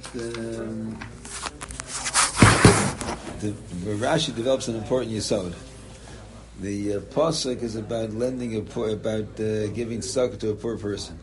the, Rashi develops an important yesod. The pasuk is about giving tzedakah to a poor person.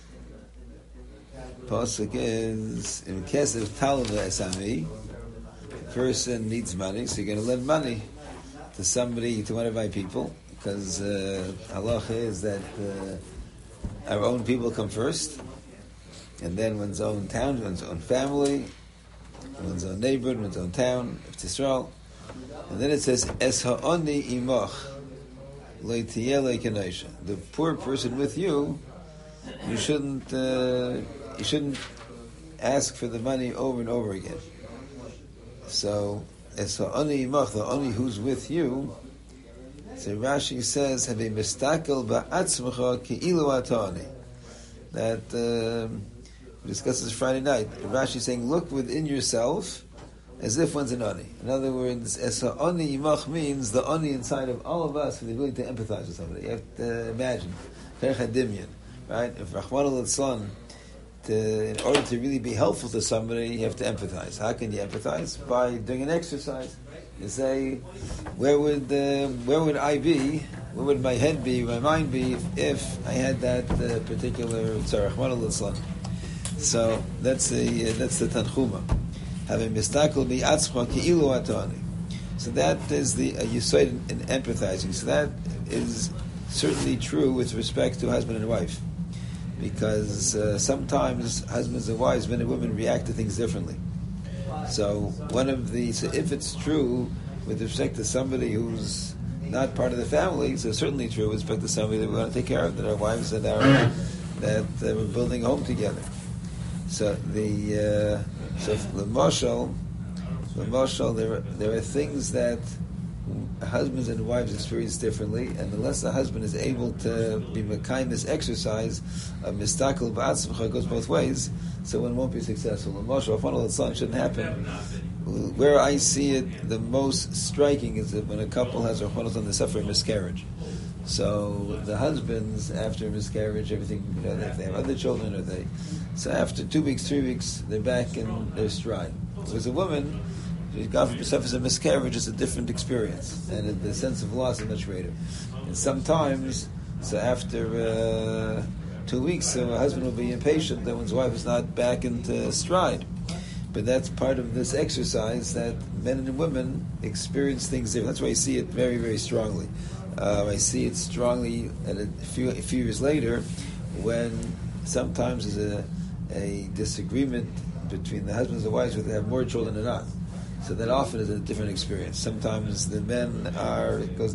Pasuk is in kesef talva esami. The person needs money, so you're going to lend money to somebody, to one of my people, because halacha is that our own people come first, and then one's own town, one's own family, one's own neighborhood, one's own town, if it's Israel. And then it says, Es ha'oni imach le'tiyeh le'kenosha. The poor person with you, you shouldn't ask for the money over and over again. So, Es ha'oni imach, the oni who's with you, so Rashi says, Have a mistakel ba'atzmecha ki'ilu ata'oni. That we discussed this Friday night. Rashi is saying, look within yourself as if one's an oni. In other words, es ha'oni imach means the oni inside of all of us, the ability to empathize with somebody. You have to imagine, right? If Rahman al-Islam, in order to really be helpful to somebody, you have to empathize. How can you empathize? By doing an exercise. You say, where would I be? Where would my head be? My mind be if I had that particular Rahman al-Islam? So that's the Tanchuma. Having mistakel bi'atzma ki'ilu atani. So that is the yesod in empathizing. So that is certainly true with respect to husband and wife, because sometimes husbands and wives, men and women, react to things differently. So if it's true with respect to somebody who's not part of the family, so certainly true with respect to somebody that we want to take care of, that our wives that we're building a home together. So the mashal, there are things that husbands and wives experience differently, and unless the husband is able to be mekayim this exercise of mistakel ba'atzmecha, goes both ways, so one won't be successful. The mashal, if one shouldn't happen. Where I see it the most striking is that when a couple has they suffer a miscarriage. So the husbands, after a miscarriage, everything, if they have other children, so after 2 weeks, 3 weeks, they're back in their stride. Whereas a woman, God forbid, suffers a miscarriage, it's a different experience, and the sense of loss is much greater. And sometimes, so after 2 weeks, so a husband will be impatient that one's wife is not back into stride. But that's part of this exercise that men and women experience things different. That's why I see it very, very strongly. I see it strongly a few years later when sometimes there's a disagreement between the husbands and wives whether they have more children or not. So that often is a different experience. Sometimes the men because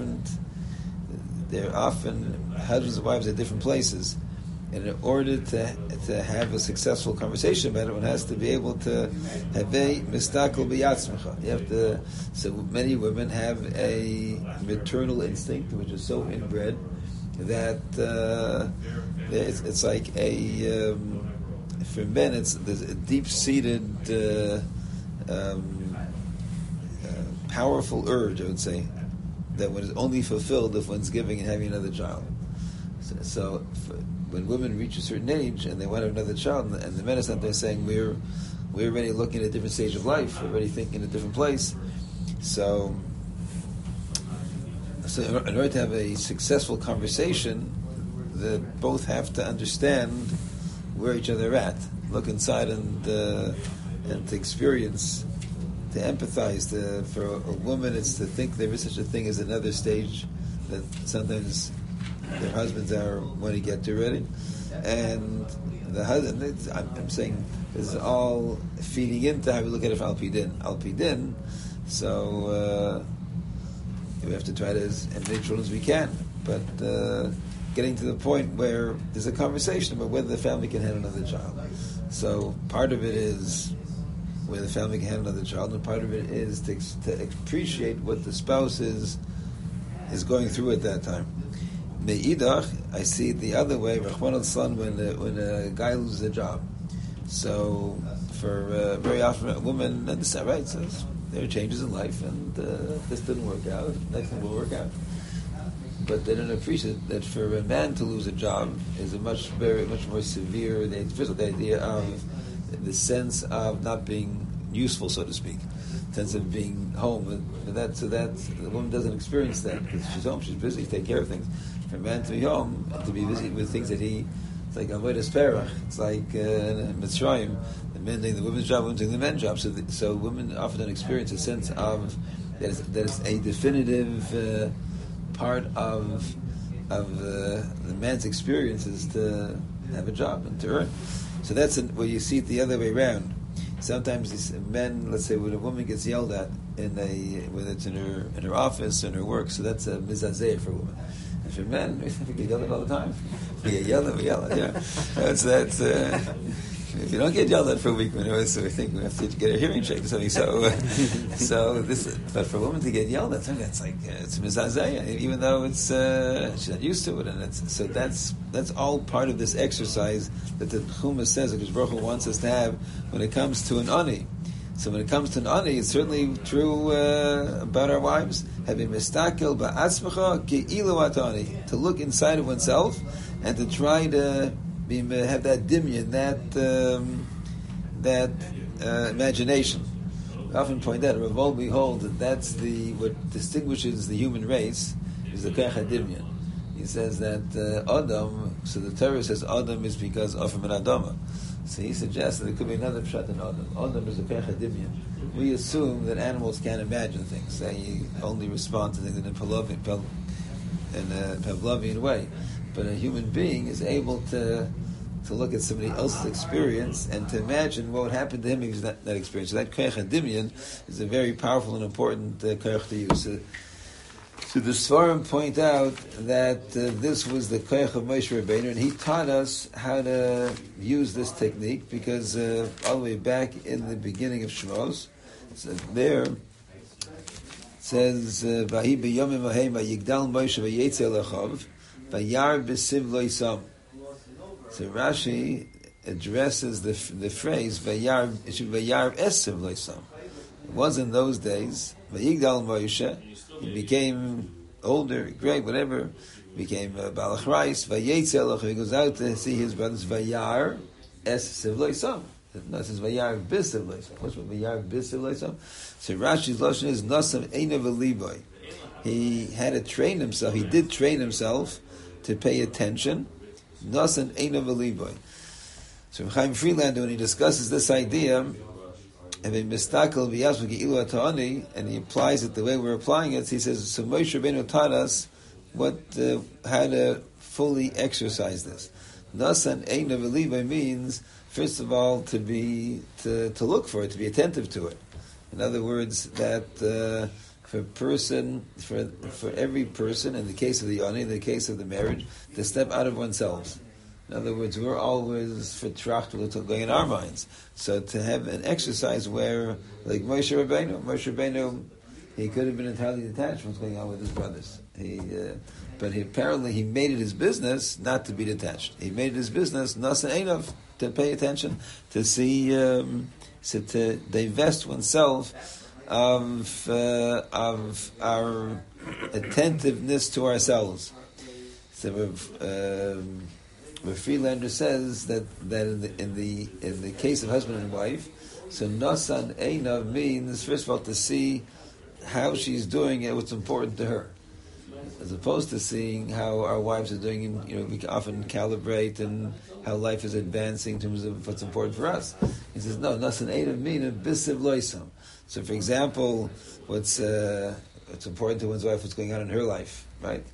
they're often, husbands and wives at different places. And in order to have a successful conversation about it, one has to be able to have a mistakel biyatzmecha. You have to. So many women have a maternal instinct, which is so inbred that it's like for men, there's a deep-seated, powerful urge, I would say, that one is only fulfilled if one's giving and having another child. So when women reach a certain age and they want to have another child, and the men are sometimes saying we're already looking at a different stage of life, we're already thinking a different place. So in order to have a successful conversation, they both have to understand where each other are at, look inside and to experience, to empathize. For a woman, it's to think there is such a thing as another stage that sometimes their husbands want to get to already, and the husband. I'm saying this is all feeding into how we look at it for al pi din. So we have to try to have many children as we can, but getting to the point where there's a conversation about whether the family can have another child. So part of it is whether the family can have another child, and part of it is to appreciate what the spouse is going through at that time. Me'idach, I see it the other way. Rahman al-Islam, when a guy loses a job. So, for very often a woman understands, right? So there are changes in life, and this didn't work out. Next thing will work out. But they don't appreciate that for a man to lose a job is a much more severe. The idea of the sense of not being useful, so to speak, sense of being home. But so that the woman doesn't experience that because she's home, she's busy, take care of things. For a man to be home, to be busy with things that it's like avodas perach. It's like Mitzrayim. The men doing the women's job, women doing the men's job. So women often don't experience a sense of that is a definitive part of the man's experience is to have a job and to earn. So that's where you see it the other way around. Sometimes these men, let's say, when a woman gets yelled at whether it's in her office or in her work, so that's a mizazeh for a woman. And for men, we get yelled at all the time. We get yelled at, yeah. That's if you don't get yelled at for a week, so we think we have to get a hearing check or something. But for a woman to get yelled at, it's like it's mizazeh, even though it's she's not used to it, and that's all part of this exercise that the Chumash says that Baruch Hu wants us to have when it comes to an ani. So when it comes to an ani, it's certainly true about our wives. Having mistakel ba'atzmecha ke'ilu atani, to look inside of oneself and to try to have that dimyan, that imagination. I often point out, Rav behold, that's what distinguishes the human race is the koach hadimyan. He says that Adam, so the Torah says Adam is because of an Adama. So he suggests that it could be another pshat in Adam. Adam is the koach hadimyan. We assume that animals can't imagine things. They only respond to things in a Pavlovian way. But a human being is able to look at somebody else's experience and to imagine what would happen to him if he's not that experience. So that koach hadimyan is a very powerful and important koach to use. So the Svarim point out that this was the koach of Moshe Rabbeinu, and he taught us how to use this technique because all the way back in the beginning of Shmos, so there it says, "Vahi b'yomim v'heim v'yigdal Moshe v'yetzel lechav v'yar b'siv lo yisam." So Rashi addresses the phrase v'yar esiv lo yisam. It was in those days v'yigdal Moshe. He became older, great, whatever. Became Balach Rais. Vayetzel. He goes out to see his brothers. Vayar es sivloisam. No, it says Vayar bis sivloisam. What's Vayar bis sivloisam? So Rashi's lotion is Nasam Einav Aliboy. He had to train himself. He did train himself to pay attention. Nasam Einav Aliboy. So Chaim Friedlander, when he discusses this idea, and he applies it the way we're applying it, he says, so Moshe Rabbeinu taught us how to fully exercise this. Nasan Einav Aliboy means, first of all, to look for it, to be attentive to it. In other words, that for every person, in the case of the Ani, in the case of the marriage, to step out of oneself. In other words, we're always for trachtl going in our minds. So to have an exercise where, like Moshe Rabbeinu, he could have been entirely detached from what's going on with his brothers. But apparently he made it his business not to be detached. He made it his business nasa einav, to pay attention, to see, so to divest oneself of our attentiveness to ourselves. So where Friedlander says that in the case of husband and wife, so nasan einav means first of all to see how she's doing it, what's important to her, as opposed to seeing how our wives are doing. And we can often calibrate and how life is advancing in terms of what's important for us. He says no, nasan einav means bisiv loisam. So, for example, what's important to one's wife, what's going on in her life, right?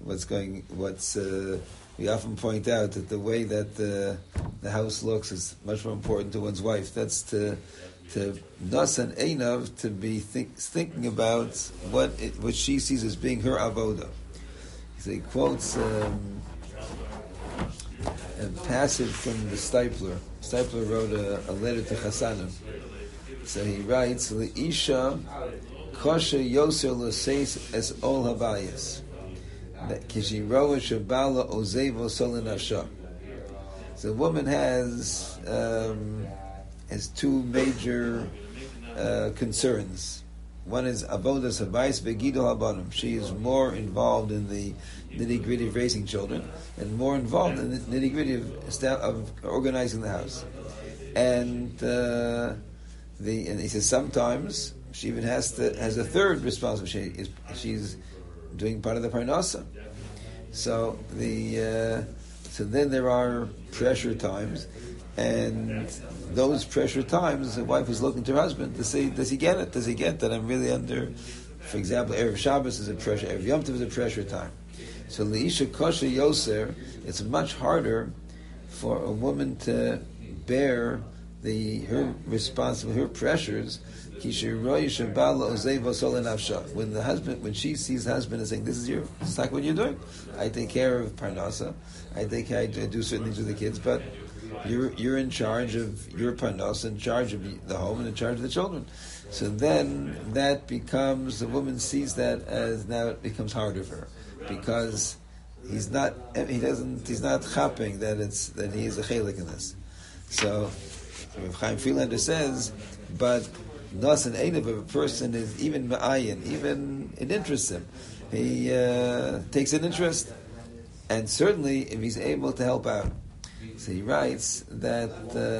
We often point out that the way that the house looks is much more important to one's wife. That's to nasan einav, to be thinking about what she sees as being her avoda. He quotes a passage from the Stipler. Stipler wrote a letter to Chasanim. So he writes, "Leisha kosher yoser l'seis es ol habayis." So the woman has two major concerns. One is avodas habayis begidol habanim. She is more involved in the nitty-gritty of raising children and more involved in the nitty-gritty of organizing the house. and and he says sometimes she even has a third responsibility. She's doing part of the parnasa. So so then there are pressure times, and those pressure times, the wife is looking to her husband to say, does he get it? Does he get that I'm really under? For example, Erev Shabbos is a pressure, Erev Yom Tov is a pressure time. So Leisha Kosher Yoser, it's much harder for a woman to bear her responsibility, her pressures. When the husband, when she sees the husband and saying, "This is like what you're doing. I take care of parnasa. I do certain things with the kids, but you're in charge of your parnasa, in charge of the home, and in charge of the children." So then that becomes, the woman sees that as, now it becomes harder for her because he's not chapping that he is a chelik in this. So Rav Chaim Friedlander says, but Nas and Einav of a person is even ma'ayin, even it interests him. He takes an interest, and certainly if he's able to help out. So he writes that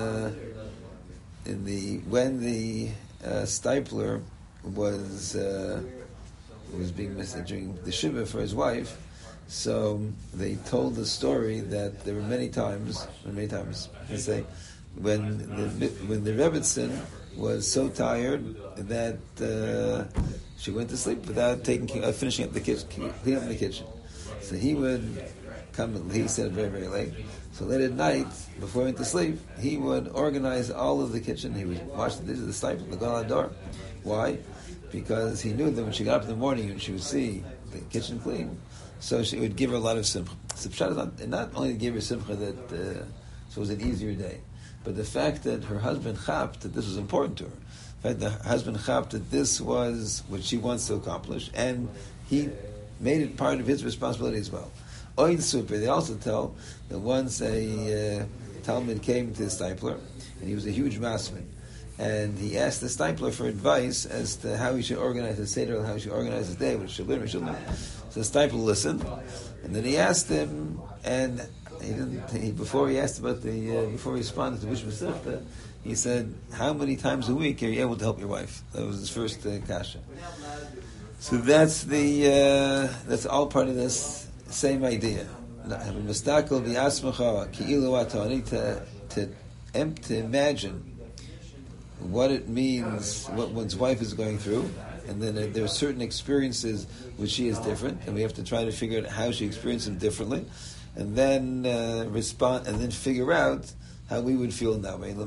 when the Stipler was being missed during the shiva for his wife, so they told the story that there were many times they say when the Rebbetzin was so tired that she went to sleep without finishing up the kitchen, cleaning up the kitchen. So he would come. He said very, very late. So late at night, before he went to sleep, he would organize all of the kitchen. He would wash the dishes, the stipler, the go out the door. Why? Because he knew that when she got up in the morning and she would see the kitchen clean, so it would give her a lot of simcha. So not only gave her simcha that so it was an easier day, but the fact that her husband chapped that this was important to her. The fact that her husband chapped that this was what she wants to accomplish, and he made it part of his responsibility as well. Oid Super, they also tell that once a Talmud came to the Stipler, and he was a huge massman, and he asked the Stipler for advice as to how he should organize his Seder, how he should organize his day, what he should learn, So the Stipler listened, and then he asked him, and before he responded to which Masechta, he said, how many times a week are you able to help your wife? That was his first kasha. So that's all part of this same idea. To imagine what it means, what one's wife is going through, and then there are certain experiences which she is different, and we have to try to figure out how she experienced them differently, and then respond, and then figure out how we would feel in that way.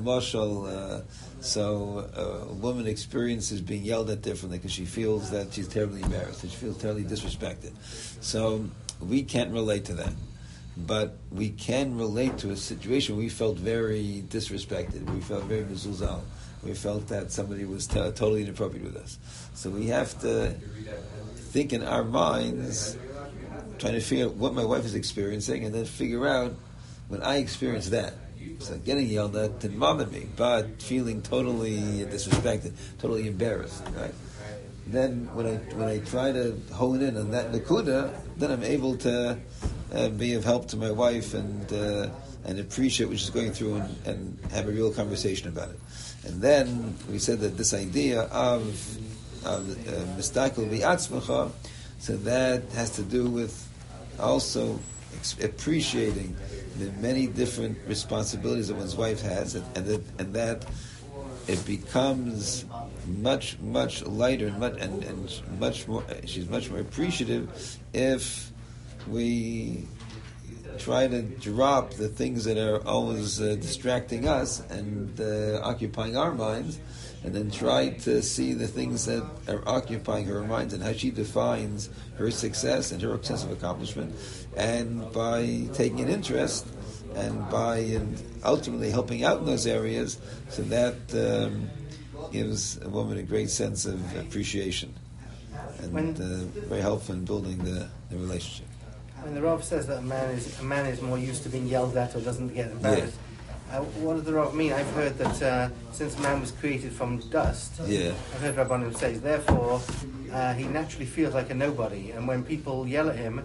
So a woman experiences being yelled at differently because she feels that she's terribly embarrassed, that she feels terribly disrespected. So we can't relate to that. But we can relate to a situation where we felt very disrespected, we felt very mezuzal, we felt that somebody was totally inappropriate with us. So we have to think in our minds, trying to figure out what my wife is experiencing, and then figure out when I experience that. So getting yelled at didn't bother me, but feeling totally disrespected, totally embarrassed, right? Then when I try to hone in on that nakuda, then I'm able to be of help to my wife and appreciate what she's going through and have a real conversation about it. And then we said that this idea of mistakel v'atzmacha, so that has to do with also appreciating the many different responsibilities that one's wife has, and that it becomes much, much lighter and much more. She's much more appreciative if we try to drop the things that are always distracting us and occupying our minds, and then try to see the things that are occupying her minds and how she defines her success and her sense of accomplishment, and by taking an interest and by ultimately helping out in those areas, so that gives a woman a great sense of appreciation and very helpful in building the relationship. When the Rav says that a man is more used to being yelled at or doesn't get embarrassed, what does the Rav mean? I've heard that since man was created from dust, I've heard Rabbanim say, therefore he naturally feels like a nobody, and when people yell at him,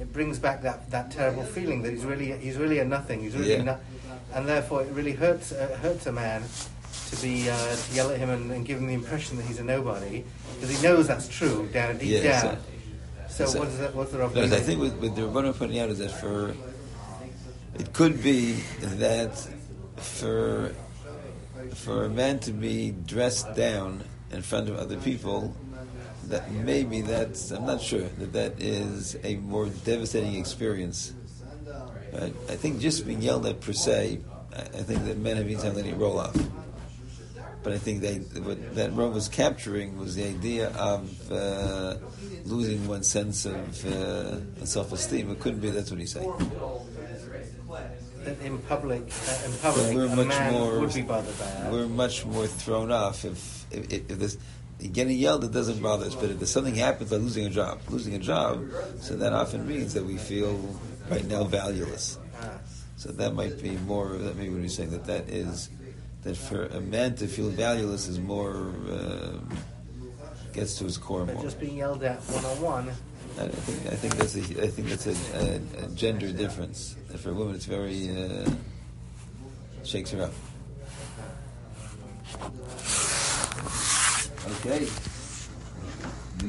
it brings back that terrible feeling that he's really a nothing. He's really not, and therefore it really hurts a man to yell at him and give him the impression that he's a nobody, because he knows that's true deep down. So what's the Rav? I think what the Rabbanan pointing out is that it could be that for a man to be dressed down in front of other people, that maybe I'm not sure that is a more devastating experience. Right? I think just being yelled at per se, I think that men have been time letting it roll off. But I think what that Rav was capturing was the idea of losing one's sense of self-esteem. It couldn't be that's what he's saying. That in public, we're a much man more, would be bothered by that. We're much more thrown off if there's getting yelled. It doesn't bother us, but if there's something happens like losing a job, so that often means that we feel right now valueless. So that might be more. That maybe what he's saying that for a man to feel valueless is more gets to his core but more. Just being yelled at one-on-one. I think that's a gender difference. That for a woman, it's very shakes her up. Okay.